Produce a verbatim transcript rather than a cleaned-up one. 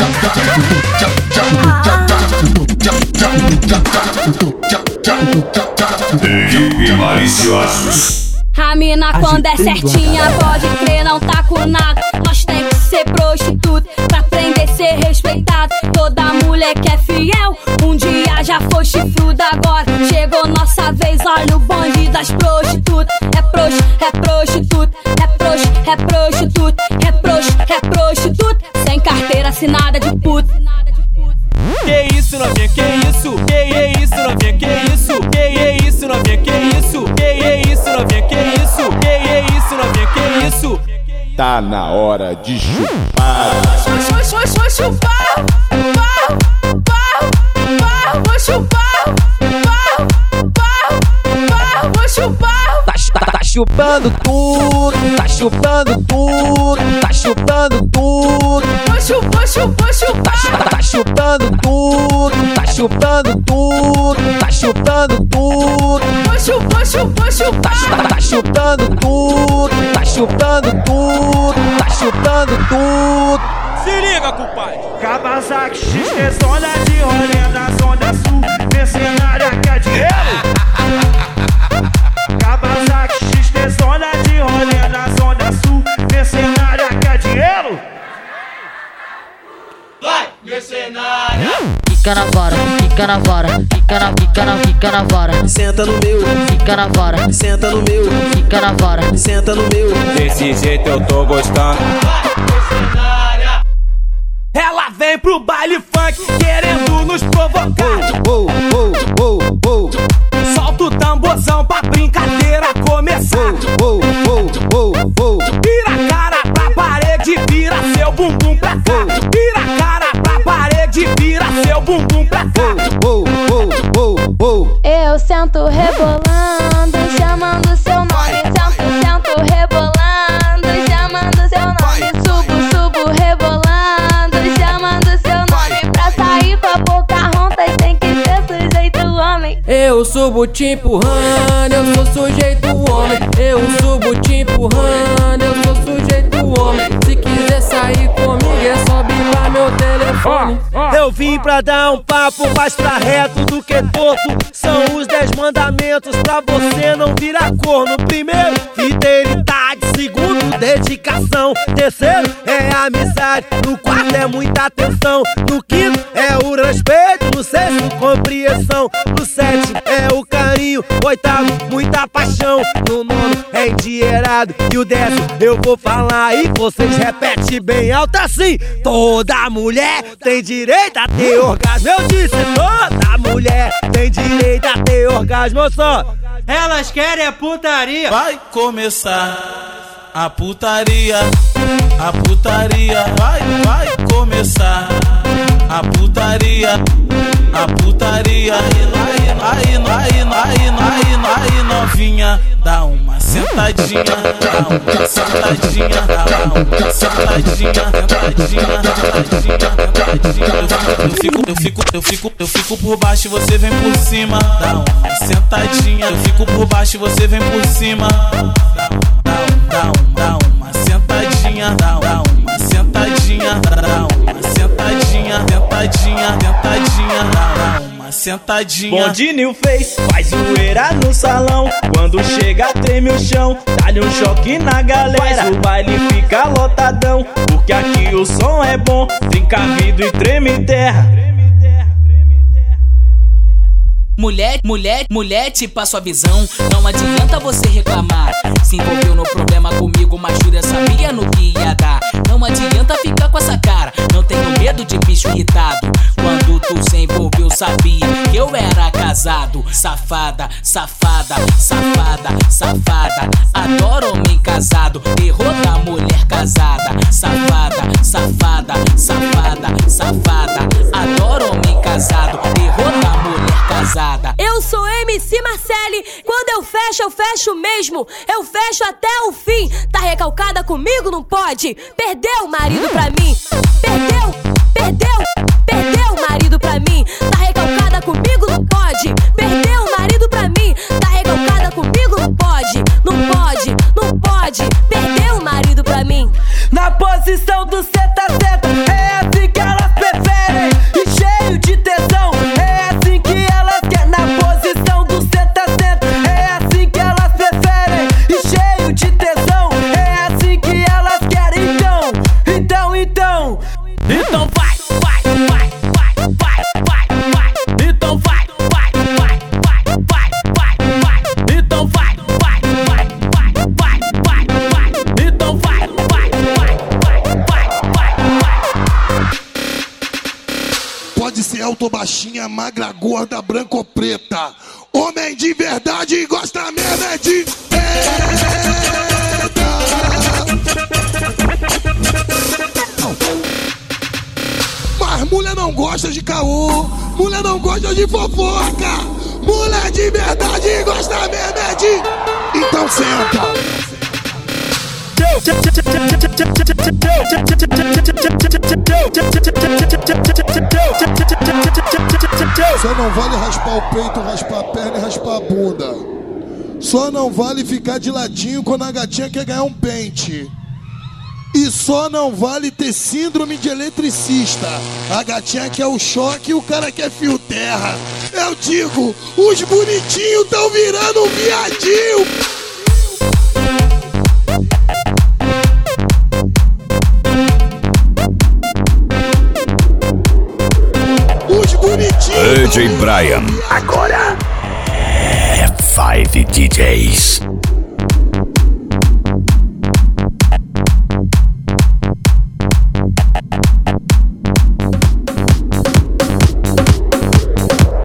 Felipe Maliciosos. A mina quando é certinha, pode crer, não tá com nada. Nós tem que ser prostituta pra aprender a ser respeitado. Toda mulher que é fiel, um dia já foi chifruda. Agora chegou nossa vez, olha o bonde das prostitutas. É prox, é prostituta, é prox, é prostituta, é prox, é prostituta, sem carteira assinada de puta. Que isso, novinha, que isso? Que é isso, novinha, que isso? Que é isso, novinha, que isso? Que é isso, novinha, que isso? Que é isso, novinha, que isso? Tá na hora de chupar. Vou chupar, pau, pau, pau, vou chupar, pau, pau, pau, vou chupar. Tá, tá, tá chupando tudo, tá chupando tudo, tá chupando tudo. Vou chupar, chupar, chupar. Tá, tá chupando tudo, tá chupando tudo, tá chupando tudo. Vou chupar, chupar, chupar. Tá, tá chupando tudo, tá chupando tudo, tá chupando tudo. Se liga, compadre. Kawasaki X T, zona de rolê na zona sul, mercenária quer dinheiro. Kawasaki X T, zona de rolê na zona sul, mercenária quer dinheiro. Vai, mercenária. Fica na vara, fica na vara, fica na, fica na, fica na vara. Senta no meu, fica na vara, senta no meu, fica na vara, senta no meu. Desse jeito eu tô gostando. Vai, mercenária. Ela vem pro baile funk querendo nos provocar. Oh, oh, oh, oh. Solta o tamborzão pra brincadeira começar. Oh, oh, oh, oh. Vira a cara pra parede, vira seu bumbum pra cá. Vira a cara pra parede, vira seu bumbum pra cá. Oh, oh, oh, oh. Eu sento rebolando, chamando seu nome. Sento, sento rebolando, chamando seu nome. Subo, subo rebolando, chamando seu nome. Pra sair com a boca ronta tem que ser sujeito homem. Eu subo te empurrando, eu sou sujeito homem. Eu subo te empurrando, eu sou sujeito homem. Se quiser sair comigo é só bilar meu telefone. Eu vim pra dar um papo mais pra reto do que torto. São os dez mandamentos pra você não virar corno. Primeiro, fidelidade. Segundo, dedicação. Terceiro, é amizade. No quarto é muita atenção. No quinto, é o respeito. No sexto, compreensão. No sétimo, é o carinho. Oitavo, muita paixão. No nono, é endinheirado. E o décimo, eu vou falar e vocês repetem bem alto assim. Toda mulher tem direito a ter orgasmo. Eu disse, toda mulher tem direito a ter orgasmo. Só Elas querem a putaria. Vai começar a putaria, a putaria. Vai, vai começar a putaria, a putaria. Aí, aí, aí, aí, aí, aí, novinha, dá uma sentadinha, dá uma sentadinha, dá uma sentadinha, sentadinha, sentadinha, sentadinha. Eu fico, eu fico, eu fico, eu fico por baixo e você vem por cima. Dá uma sentadinha, eu fico por baixo e você vem por cima. Dá, dá, dá uma sentadinha, dá uma sentadinha, dá uma sentadinha, sentadinha, sentadinha, dá uma sentadinha. Bonde New Face, faz zoeira no salão. Quando chega treme o chão, dá-lhe um choque na galera. O baile fica lotadão, porque aqui o som é bom. Trinca vidro e treme terra. Mulher, mulher, mulher, te passo a visão. Não adianta você reclamar. Se envolveu no problema comigo, mas Júlia sabia no que ia dar. Não adianta ficar com essa cara, não tenho medo de bicho irritado. Quando tu se envolveu, sabia que eu era casado. Safada, safada, safada, safada. Adoro homem casado, terror da mulher casada. Safada, safada, safada, safada. Adoro homem casado, terror da mulher casada. Eu sou M C Marcelli, quando eu fecho, eu fecho mesmo. Eu fecho até o fim. Tá recalcada comigo? Não pode. Perdeu o marido pra mim. Perdeu, perdeu, perdeu o marido pra mim. Tá recalcada comigo? Não pode. Perdeu o marido pra mim. Tá recalcada comigo? Não pode. Não pode, não pode. Perdeu o marido pra mim. Na posição do seta-seta, é assim que elas pegam. pode ser alto ou baixinha, magra, gorda, branca ou preta. Homem de verdade gosta mesmo é de Mas mulher não gosta de caô, mulher não gosta de fofoca. Mulher de verdade gosta mesmo é de... Então senta. Só não vale raspar o peito, raspar a perna e raspar a bunda. Só não vale ficar de ladinho quando a gatinha quer ganhar um pente. E só não vale ter síndrome de eletricista. A gatinha quer o choque e o cara quer fio terra. Eu digo, os bonitinhos tão virando um viadinho. Os bonitinhos D J Brian. Agora é Five D Js.